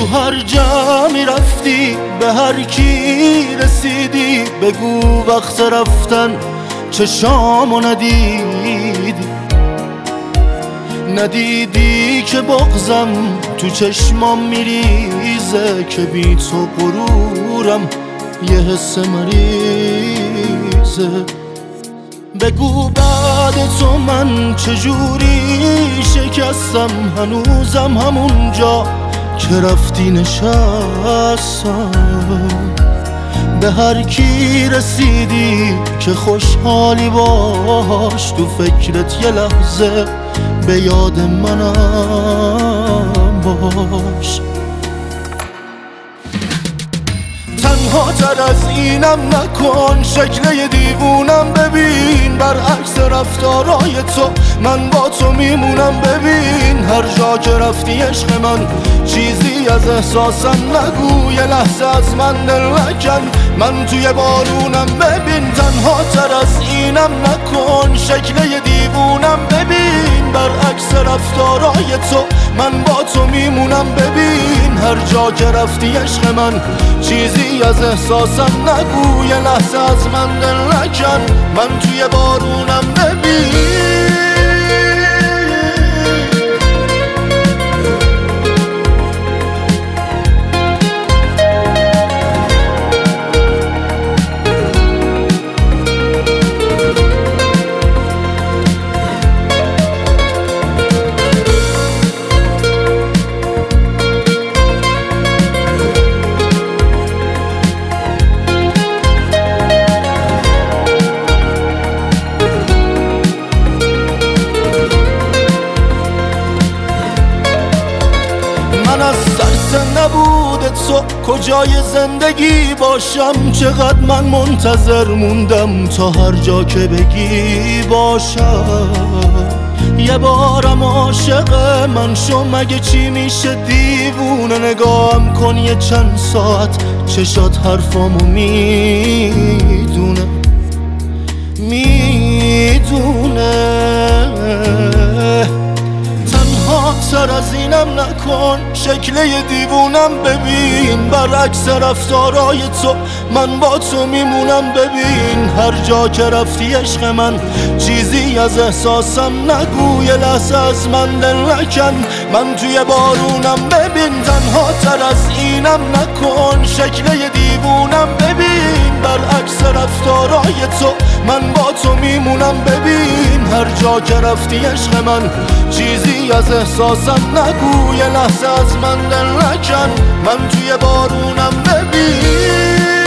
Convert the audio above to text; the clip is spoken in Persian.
هر جمعی رفتی به هر کی رسیدی بگو وقت رفتن چشامو ندیدی که بغضم تو چشمام میریزه که بی تو غرورم یه حس مریضه. بگو بعد تو من چجوری شکستم هنوزم همونجا که رفتی نشستم. به هر کی رسیدی که خوشحالی باش تو فکرت یه لحظه به یاد منم باش. تنها تر از اینم نکن شکل یه دیوونم ببین برعکس رفتارای تو من با تو میمونم. ببین هر جا که رفتی عشق من چیزی از احساسم نگو یه لحظه از من دل نکن من توی بارونم. ببین تنها تر از اینم نکن شکل یه دیوونم ببین برعکس رفتارای تو من با تو میمونم. ببین هر جا که رفتی عشق من چیزی از احساسم نگو یه لحظه از من دل نکن من توی بارونم. ببین من از ترس نبود تو کجای زندگی باشم چقدر من منتظر موندم تا هر جا که بگی باشم. یه بارم عاشق من شو مگه چی میشه دیوونه نگاهم کن یه چند ساعت چشات حرفامو میدونه تر از اینم نکن شکل یه دیوونم ببین برعکس رفتارای تو من با تو میمونم. ببین هر جا که رفتی عشق من چیزی از احساسم نگو یه لحظه از من دل نکن من توی بارونم. ببین تنها تر از اینم نکن شکل یه دیوونم ببین برعکس رفتارای تو من با تو میمونم. ببین هر جا که رفتی عشق من چیزی از احساسم نگو یه لحظه از من دل نکن من توی بارونم. ببین